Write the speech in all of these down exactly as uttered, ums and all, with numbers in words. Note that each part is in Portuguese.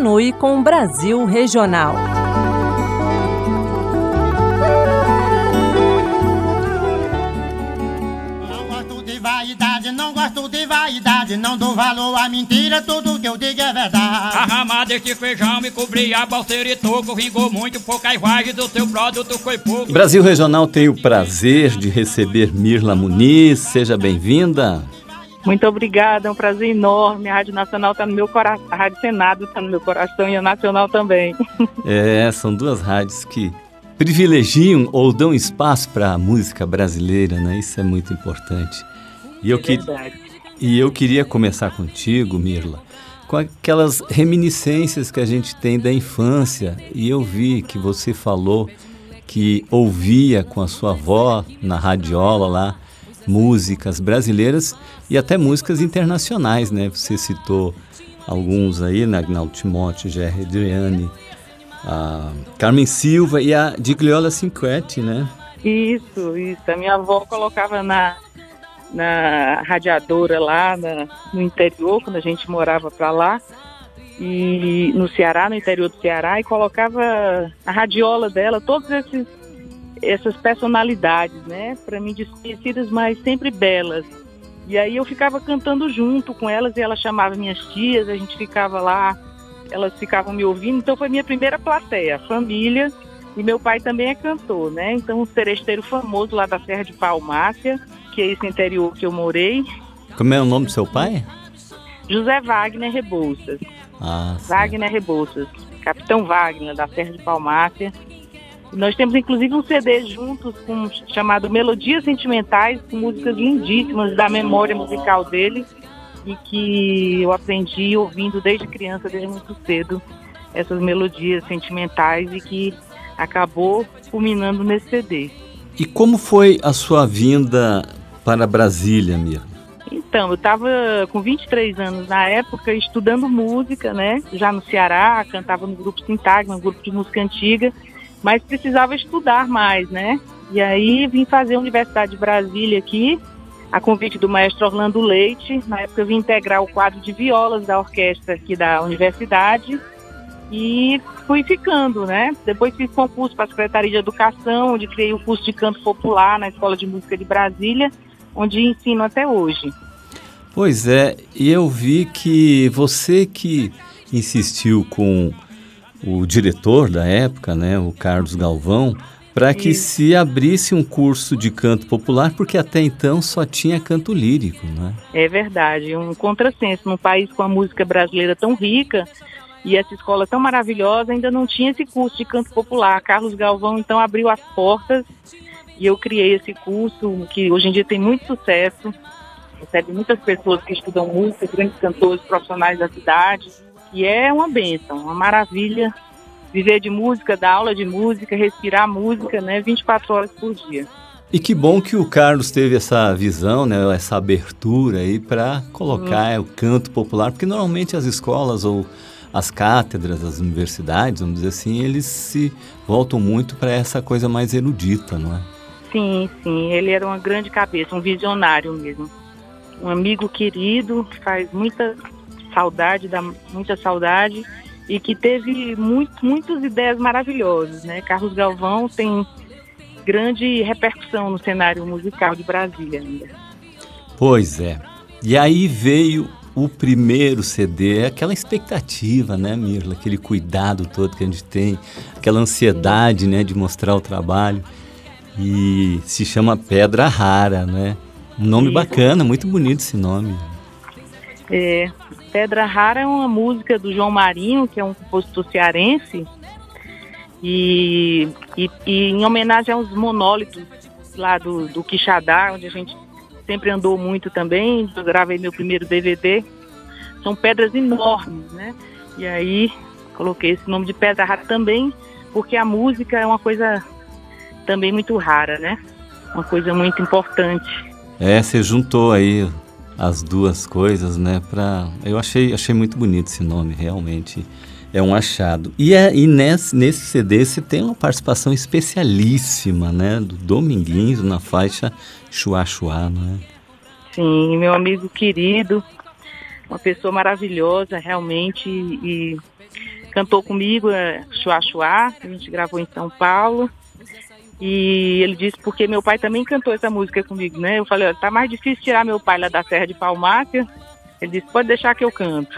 continue com o Brasil Regional. Vaidade, não gosto de vaidade, não dou valor à mentira, tudo que eu digo é verdade. A ramada deste feijão me cobria, balseiro e toco, vingou muito, pouca imagem do seu produto foi pouco. Brasil Regional tem o prazer de receber Mirla Muniz, seja bem-vinda. Muito obrigada, é um prazer enorme, a Rádio Nacional está no meu coração, a Rádio Senado está no meu coração e a Nacional também. É, são duas rádios que privilegiam ou dão espaço para a música brasileira, né? Isso é muito importante. E eu, que... e eu queria começar contigo, Mirla, com aquelas reminiscências que a gente tem da infância. E eu vi que você falou que ouvia com a sua avó na radiola lá músicas brasileiras e até músicas internacionais, né? Você citou alguns aí, né? Agnaldo Timóteo, Gerry Adriane, a Carmen Silva e a Gigliola Cinquetti, né? Isso, isso. A minha avó colocava na... na radiadora lá na, no interior, quando a gente morava para lá, e no Ceará, no interior do Ceará, e colocava a radiola dela, todas esses, essas personalidades, né, para mim desconhecidas, mas sempre belas. E aí eu ficava cantando junto com elas, e ela chamava minhas tias, a gente ficava lá, elas ficavam me ouvindo, então foi minha primeira plateia, família, e meu pai também é cantor, né, então um seresteiro famoso lá da Serra de Palmácia, que é esse interior que eu morei. Como é o nome do seu pai? José Wagner Rebouças. Ah, Wagner Rebouças, Capitão Wagner, da Serra de Palmácia. Nós temos inclusive um C D juntos com, chamado Melodias Sentimentais, com músicas lindíssimas da memória musical dele e que eu aprendi ouvindo desde criança, desde muito cedo, essas melodias sentimentais e que acabou culminando nesse C D. E como foi a sua vinda para Brasília, Mirla? Então, eu estava com vinte e três anos na época, estudando música, né? Já no Ceará, cantava no grupo Sintagma, um grupo de música antiga, mas precisava estudar mais, né? E aí vim fazer a Universidade de Brasília aqui, a convite do maestro Orlando Leite. Na época eu vim integrar o quadro de violas da orquestra aqui da universidade e fui ficando, né? Depois fiz concurso para a Secretaria de Educação, onde criei o curso de canto popular na Escola de Música de Brasília, onde ensino até hoje. Pois é, e eu vi que você que insistiu com o diretor da época, né, o Carlos Galvão, para que Isso. se abrisse um curso de canto popular, porque até então só tinha canto lírico, né? É verdade, um contrassenso. Num país com a música brasileira tão rica e essa escola tão maravilhosa, ainda não tinha esse curso de canto popular. Carlos Galvão, então, abriu as portas e eu criei esse curso, que hoje em dia tem muito sucesso, recebe muitas pessoas que estudam música, grandes cantores profissionais da cidade, e é uma bênção, uma maravilha viver de música, dar aula de música, respirar música, né, vinte e quatro horas por dia. E que bom que o Carlos teve essa visão, né, essa abertura aí para colocar hum. o canto popular, porque normalmente as escolas ou as cátedras, as universidades, vamos dizer assim, eles se voltam muito para essa coisa mais erudita, não é? Sim, sim, ele era uma grande cabeça, um visionário mesmo. Um amigo querido, que faz muita saudade, dá muita saudade, e que teve muito, muitas ideias maravilhosas, né? Carlos Galvão tem grande repercussão no cenário musical de Brasília ainda. Pois é. E aí veio o primeiro C D, aquela expectativa, né, Mirla? Aquele cuidado todo que a gente tem, aquela ansiedade, né, de mostrar o trabalho. E se chama Pedra Rara, né? Um nome Isso. bacana, muito bonito esse nome. É, Pedra Rara é uma música do João Marinho, que é um compositor cearense, e, e, e em homenagem aos monólitos lá do, do Quixadá, onde a gente sempre andou muito também. Eu gravei meu primeiro D V D. São pedras enormes, né? E aí coloquei esse nome de Pedra Rara também, porque a música é uma coisa também muito rara, né? Uma coisa muito importante. É, você juntou aí as duas coisas, né? Pra... Eu achei, achei muito bonito esse nome, realmente é um achado. E, é, e nesse, nesse C D você tem uma participação especialíssima, né? Do Dominguinhos na faixa Chua Chua, né? Sim, meu amigo querido, uma pessoa maravilhosa, realmente, e cantou comigo, é, Chua Chua, que a gente gravou em São Paulo. E ele disse, porque meu pai também cantou essa música comigo, né? Eu falei, olha, tá mais difícil tirar meu pai lá da Serra de Palmácia. Ele disse, pode deixar que eu canto.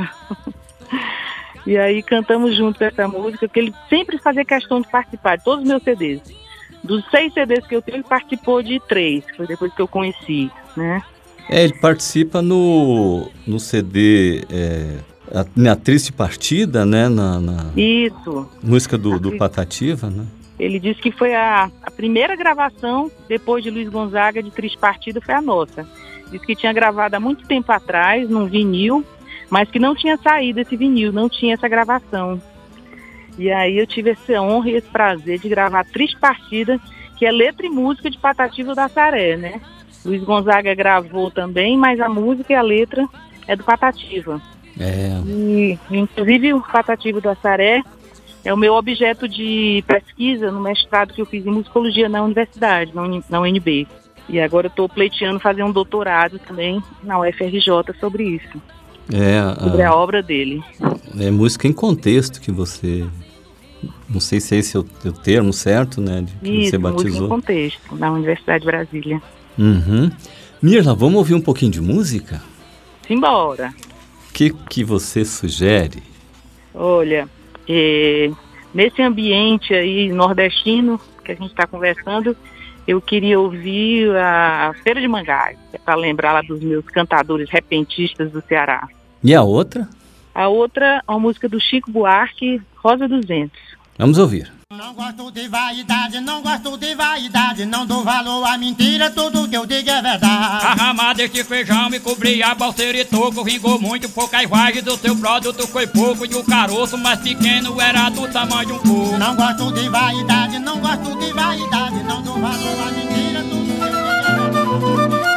E aí cantamos juntos essa música, porque ele sempre fazia questão de participar de todos os meus C Ds. Dos seis C Ds que eu tenho, ele participou de três, foi depois que eu conheci, né? É, ele participa no, no C D é, a, na Triste Partida, né? Na, na Isso. música do, do Patativa, né? Ele disse que foi a, a primeira gravação, depois de Luiz Gonzaga, de Triste Partida, foi a nossa. Disse que tinha gravado há muito tempo atrás, num vinil, mas que não tinha saído esse vinil, não tinha essa gravação. E aí eu tive essa honra e esse prazer de gravar Triste Partida, que é letra e música de Patativa da Saré, né? Luiz Gonzaga gravou também, mas a música e a letra é do Patativa. É. E, inclusive, o Patativa da Saré é o meu objeto de pesquisa no mestrado que eu fiz em musicologia na universidade, na U N B. E agora eu estou pleiteando fazer um doutorado também na U F R J sobre isso. É, sobre a, a obra dele. É música em contexto que você... Não sei se esse é o, o termo certo, né? De que isso, você batizou. Música em Contexto, na Universidade de Brasília. Uhum. Mirla, vamos ouvir um pouquinho de música? Simbora. O que, que você sugere? Olha, é, nesse ambiente aí nordestino que a gente está conversando, eu queria ouvir a Feira de Mangaio, é para lembrar lá dos meus cantadores repentistas do Ceará. E a outra? A outra é uma música do Chico Buarque, Rosa dos Ventos. Vamos ouvir. Não gosto de vaidade, não gosto de vaidade, não dou valor à mentira, tudo que eu digo é verdade. A ramada deste feijão me cobria, balseiro e toco, vingou muito, pouca vagem do seu produto foi pouco, e o caroço mais pequeno era do tamanho de um coco. Não gosto de vaidade, não gosto de vaidade, não dou valor à mentira, tudo que eu digo é verdade.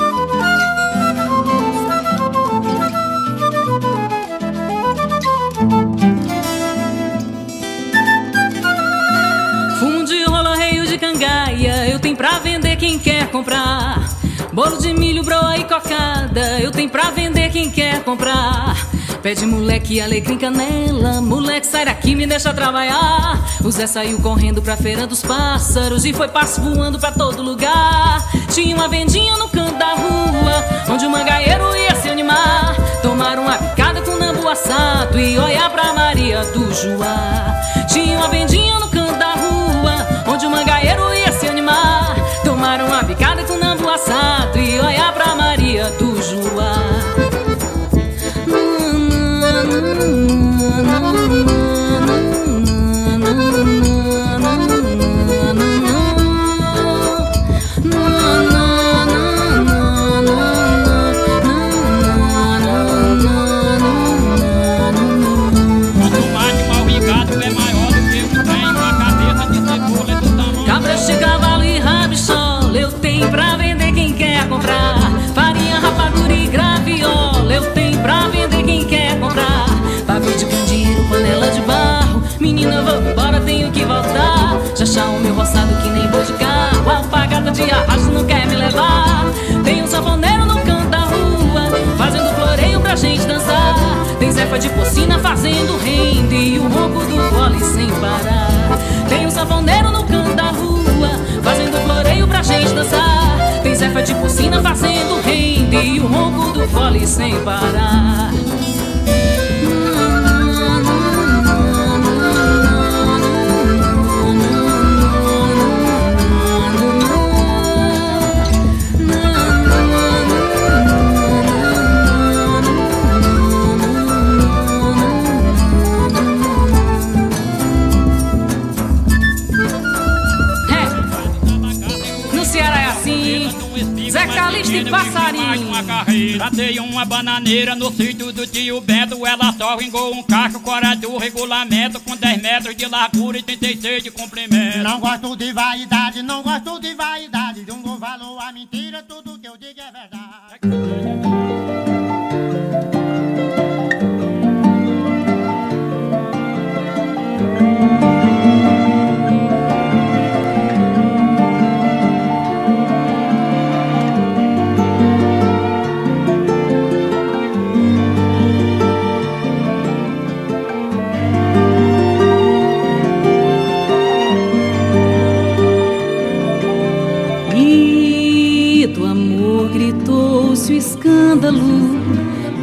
Eu tenho pra vender quem quer comprar. Bolo de milho, broa e cocada, eu tenho pra vender quem quer comprar. Pede moleque, alecrim, canela, moleque sai daqui, me deixa trabalhar. O Zé saiu correndo pra feira dos pássaros e foi passo voando pra todo lugar. Tinha uma vendinha no canto da rua, onde o mangaeiro ia se animar. Tomar uma picada com nambu assado e olhar pra Maria do Joá. Tinha uma vendinha no canto da rua, onde o mangaeiro ia se animar. Tomar uma picada com nambu assado e olhar pra Maria do Joá. Pra vender quem quer comprar farinha, rapadura e graviola, eu tenho pra vender quem quer comprar. Pavio de candeeiro, panela de barro, menina, vou embora, tenho que voltar. Já chá o meu roçado que nem boi de carro, alpagata de arrasto não quer me levar. Tem um sanfoneiro no canto da rua, fazendo floreio pra gente dançar. Tem Zefa de Porcina fazendo rende e o ronco do fole sem parar. Tem um sanfoneiro no canto da rua, fazendo floreio pra gente dançar. Tem Zefa de Porcina fazendo rende e o ronco do fole sem parar. Plantei uma bananeira no sítio do tio Beto. Ela só vingou um cacho fora do regulamento, com dez metros de largura e trinta e seis de comprimento. Não gosto de vaidade, não gosto de vaidade, não dou valor à mentira, tudo que eu digo é verdade.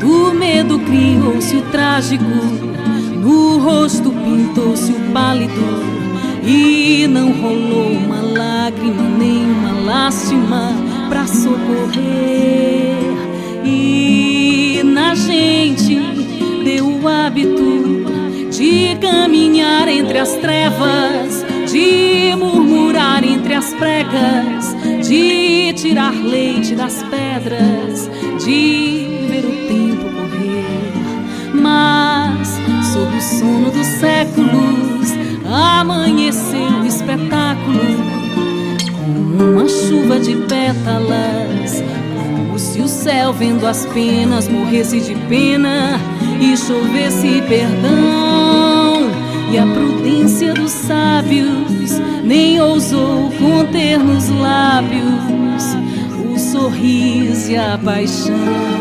Do medo criou-se o trágico, no rosto pintou-se o pálido, e não rolou uma lágrima, nem uma lástima pra socorrer. E na gente deu o hábito de caminhar entre as trevas, de murmurar entre as pregas, de tirar leite das pedras, de ver o tempo correr. Mas sob o sono dos séculos amanheceu o espetáculo, como uma chuva de pétalas, como se o céu vendo as penas morresse de pena e chovesse perdão. E a prudência dos sábios nem ousou conter nos lábios o sorriso e a paixão.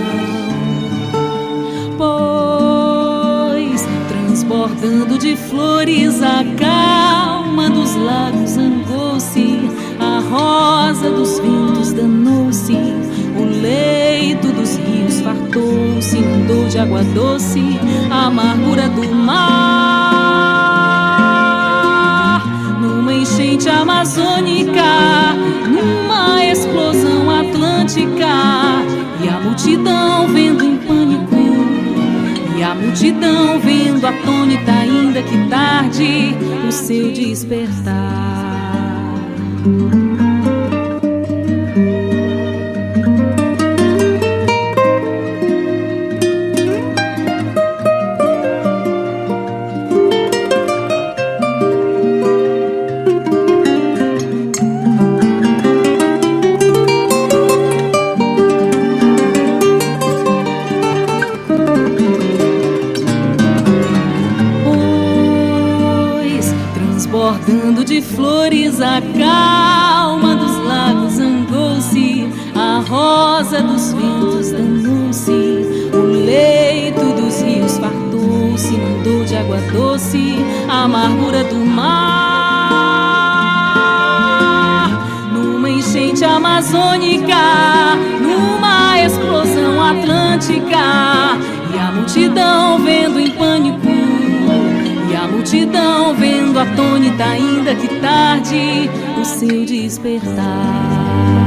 Pois, transbordando de flores, a calma dos lagos zangou-se, a rosa dos ventos danou-se, o leito dos rios fartou-se, inundou de água doce a amargura do mar. Numa enchente amazônica, numa explosão atlântica, e a multidão vendo em pânico, e a multidão vendo atônita, ainda que tarde, o seu despertar. Transbordando de flores, a calma dos lagos zangou-se, a rosa dos ventos danou-se, o leito dos rios fartou-se, inundou de água doce a amargura do mar. Numa enchente amazônica, numa explosão atlântica, e a multidão vendo em pânico, e a multidão vendo atônita, ainda que tarde, o seu despertar.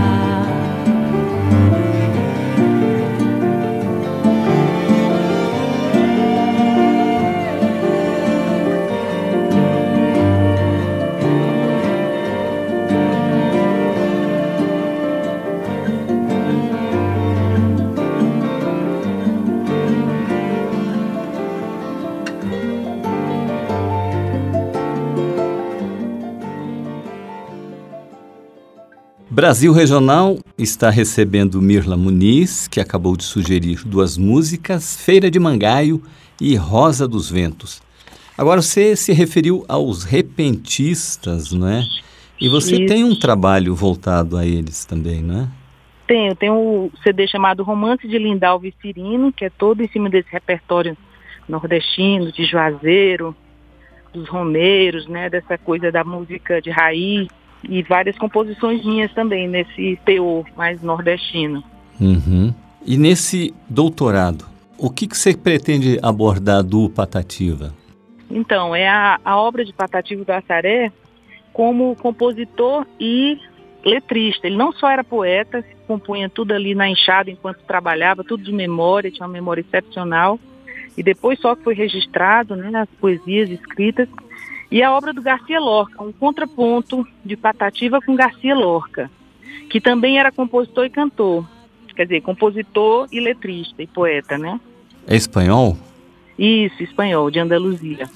Brasil Regional está recebendo Mirla Muniz, que acabou de sugerir duas músicas, Feira de Mangaio e Rosa dos Ventos. Agora, você se referiu aos repentistas, não é? E você Isso. tem um trabalho voltado a eles também, não é? Tenho, tenho um C D chamado Romance de Lindalva e Cirino, que é todo em cima desse repertório nordestino, de Juazeiro, dos romeiros, né, dessa coisa da música de raiz, e várias composições minhas também, nesse teor mais nordestino. Uhum. E nesse doutorado, o que, que você pretende abordar do Patativa? Então, é a, a obra de Patativa do Assaré como compositor e letrista. Ele não só era poeta, compunha tudo ali na enxada enquanto trabalhava, tudo de memória, tinha uma memória excepcional, e depois só que foi registrado, né, as poesias escritas. E a obra do Garcia Lorca, um contraponto de Patativa com Garcia Lorca, que também era compositor e cantor. Quer dizer, compositor e letrista e poeta, né? É espanhol? Isso, espanhol, de Andaluzia.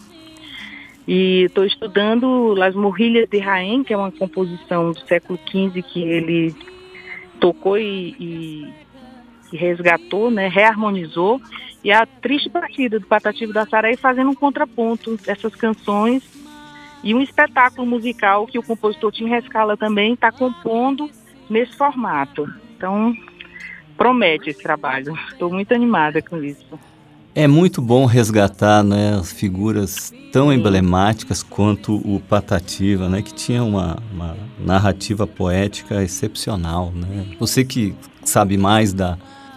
E estou estudando Las Morrilhas de Jaén, que é uma composição do século quinze que ele tocou e, e, e resgatou, né? Reharmonizou. E a triste partida do Patativa do Assaré fazendo um contraponto dessas canções e um espetáculo musical que o compositor Tim Rescala também está compondo nesse formato. Então, promete esse trabalho. Estou muito animada com isso. É muito bom resgatar, né, as figuras tão emblemáticas quanto o Patativa, né, que tinha uma, uma narrativa poética excepcional, né? Você que sabe mais da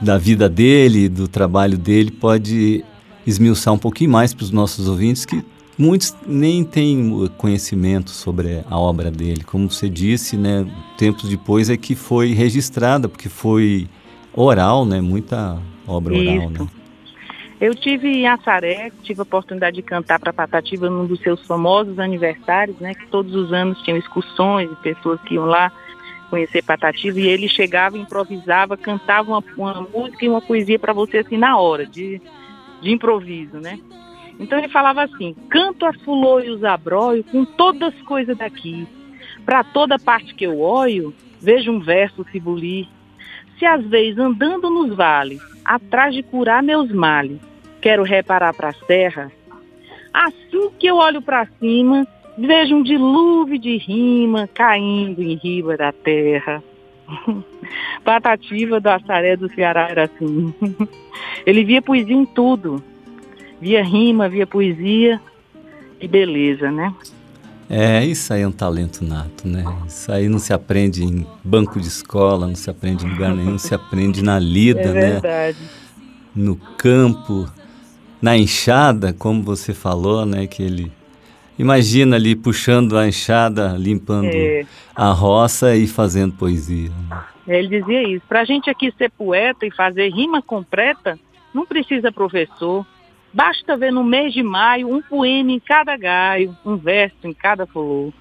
da vida dele, do trabalho dele, pode esmiuçar um pouquinho mais para os nossos ouvintes, que muitos nem têm conhecimento sobre a obra dele. Como você disse, né, tempos depois é que foi registrada, porque foi oral, né, muita obra oral, Isso. né? Eu tive em Assaré, tive a oportunidade de cantar para Patativa num dos seus famosos aniversários, né, que todos os anos tinham excursões de pessoas que iam lá conhecer Patativa, e ele chegava, improvisava, cantava uma, uma música e uma poesia para você assim na hora, de, de improviso, né? Então ele falava assim: canto a fulô e os abróio com todas as coisas daqui, para toda parte que eu olho, vejo um verso se bulir, se às vezes andando nos vales, atrás de curar meus males, quero reparar para a serra, assim que eu olho para cima, vejo um dilúvio de rima caindo em riba da terra. Patativa do Assaré do Ceará era assim. Ele via poesia em tudo. Via rima, via poesia e beleza, né? É, isso aí é um talento nato, né? Isso aí não se aprende em banco de escola, não se aprende em lugar nenhum, se aprende na lida, é né? verdade. No campo, na enxada, como você falou, né? Que ele... Imagina ali puxando a enxada, limpando É. a roça e fazendo poesia. Ele dizia isso. Pra gente aqui ser poeta e fazer rima completa, não precisa professor. Basta ver no mês de maio um poema em cada gaio, um verso em cada flor.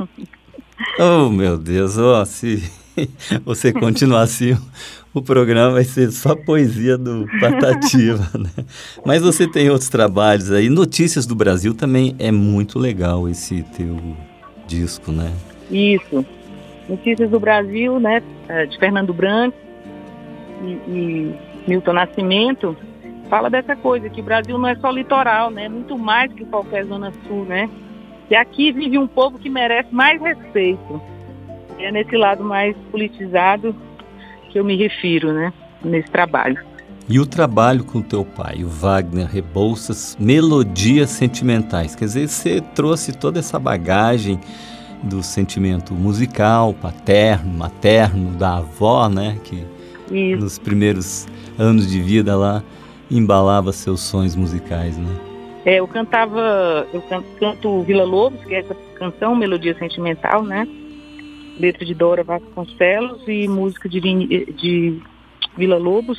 Oh, meu Deus, ó, se você continuar assim, o programa vai ser só poesia do Patativa, né? Mas você tem outros trabalhos aí. Notícias do Brasil também é muito legal esse teu disco, né? Isso. Notícias do Brasil, né? De Fernando Branco e, e Milton Nascimento. Fala dessa coisa, que o Brasil não é só litoral, né? Muito mais que qualquer zona sul, né? E aqui vive um povo que merece mais respeito. É nesse lado mais politizado que eu me refiro, né? Nesse trabalho. E o trabalho com o teu pai, o Wagner Rebouças, Melodias Sentimentais. Quer dizer, você trouxe toda essa bagagem do sentimento musical, paterno, materno, da avó, né? Que Isso. nos primeiros anos de vida lá embalava seus sonhos musicais, né? É, eu cantava, eu canto, canto Vila Lobos, que é essa canção, Melodia Sentimental, né? Letra de Dora Vasconcelos e música de, de Vila Lobos.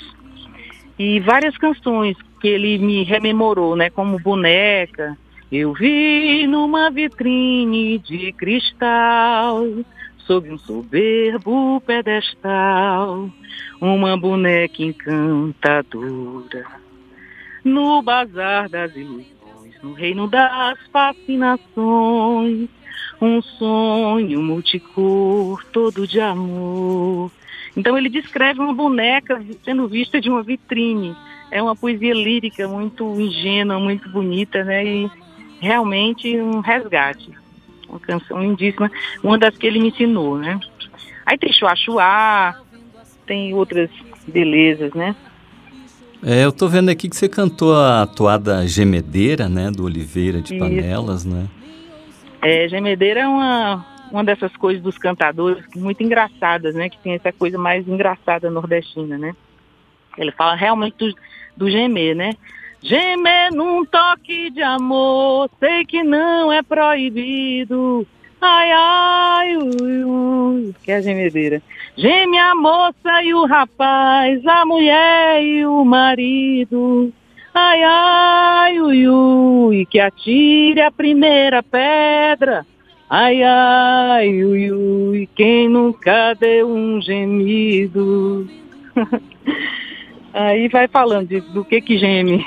E várias canções que ele me rememorou, né? Como Boneca, eu vi numa vitrine de cristal, sob um soberbo pedestal, uma boneca encantadora, no bazar das ilusões, no reino das fascinações, um sonho multicor, todo de amor. Então ele descreve uma boneca sendo vista de uma vitrine. É uma poesia lírica muito ingênua, muito bonita, né? E realmente um resgate. Uma canção lindíssima, uma das que ele me ensinou, né? Aí tem Chuá-Chuá, tem outras belezas, né? É, eu tô vendo aqui que você cantou a toada Gemedeira, né? Do Oliveira de Isso. Panelas, né? É, Gemedeira é uma, uma dessas coisas dos cantadores muito engraçadas, né? Que tem essa coisa mais engraçada nordestina, né? Ele fala realmente do, do gemer, né? Gemer num toque de amor, sei que não é proibido. Ai, ai, ui, ui, que é a gemedeira. Geme a moça e o rapaz, a mulher e o marido. Ai, ai, ui, ui, que atire a primeira pedra. Ai, ai, ui, ui, quem nunca deu um gemido. Aí vai falando de, do que que geme.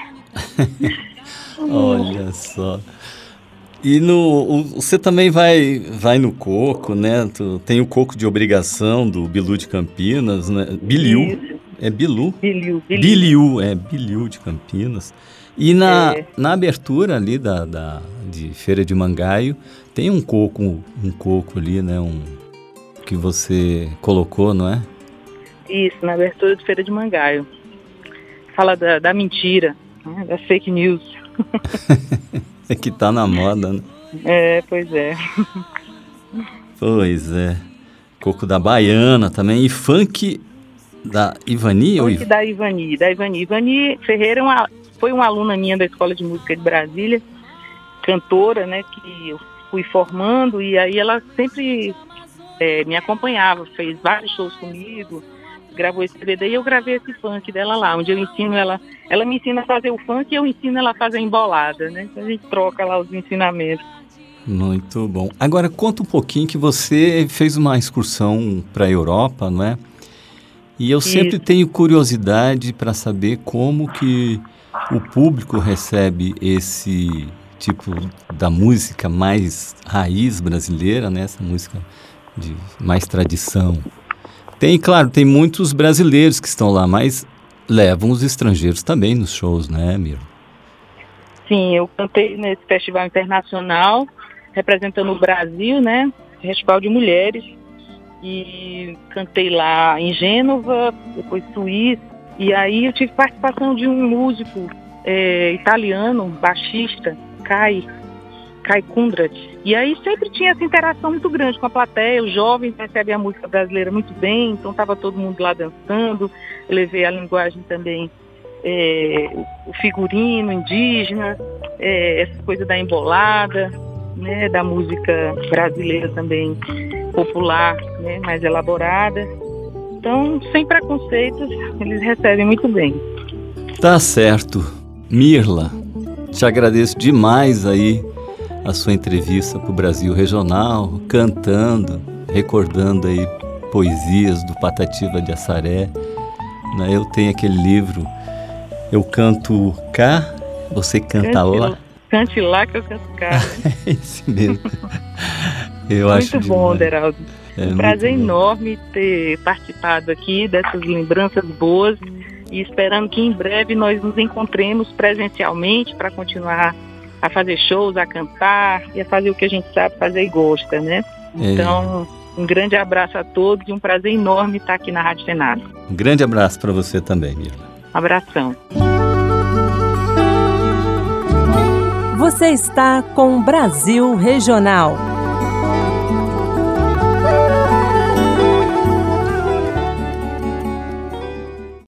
Olha só. E no, o, você também vai, vai no coco, né? Tu, tem o coco de obrigação do Bilu de Campinas, né? Biliu. Isso. É Bilu? Biliu, Biliu. Biliu, é Biliu de Campinas. E na, É. na abertura ali da, da, de Feira de Mangaio, tem um coco, um coco ali, né? Um, que você colocou, não é? Isso, na abertura de Feira de Mangaio. Fala da, da mentira, né, das fake news. É que tá na moda, né? É, pois é. Pois é. Coco da Baiana também. E funk Da Ivani? Funk ou... da Ivani, da Ivani. Ivani Ferreira é uma, foi uma aluna minha da Escola de Música de Brasília, cantora, né, que eu fui formando, e aí ela sempre é, me acompanhava, fez vários shows comigo, gravou esse C D e eu gravei esse funk dela lá, onde eu ensino ela, ela me ensina a fazer o funk e eu ensino ela a fazer a embolada, né? Então a gente troca lá os ensinamentos. Muito bom. Agora conta um pouquinho que você fez uma excursão para a Europa, não é? E eu sempre Isso. tenho curiosidade para saber como que o público recebe esse tipo da música mais raiz brasileira, né? Essa música de mais tradição. Tem, claro, tem muitos brasileiros que estão lá, mas levam os estrangeiros também nos shows, né, Mirla? Sim, eu cantei nesse festival internacional, representando o Brasil, né, Festival de Mulheres, e cantei lá em Gênova, depois Suíça, e aí eu tive participação de um músico é, italiano, baixista, Kai, Kai Kundrat. E aí sempre tinha essa interação muito grande com a plateia, os jovens recebem a música brasileira muito bem, então estava todo mundo lá dançando, eu levei a linguagem também, é, o figurino indígena, é, essa coisa da embolada, né, da música brasileira também popular, né, mais elaborada. Então, sem preconceitos, eles recebem muito bem. Tá certo. Mirla, te agradeço demais aí a sua entrevista para o Brasil Regional, cantando, recordando aí poesias do Patativa de Assaré. Eu tenho aquele livro, Eu Canto Cá, Você Canta cante, Lá. Cante lá que eu canto cá. É esse mesmo. Eu muito acho bom, demais. Deraldo. É um prazer enorme ter participado aqui dessas lembranças boas e esperando que em breve nós nos encontremos presencialmente para continuar a fazer shows, a cantar e a fazer o que a gente sabe fazer e gosta, né? Então, é. um grande abraço a todos e um prazer enorme estar aqui na Rádio Senado. Um grande abraço para você também, Mirla. Abração. Você está com Brasil Regional.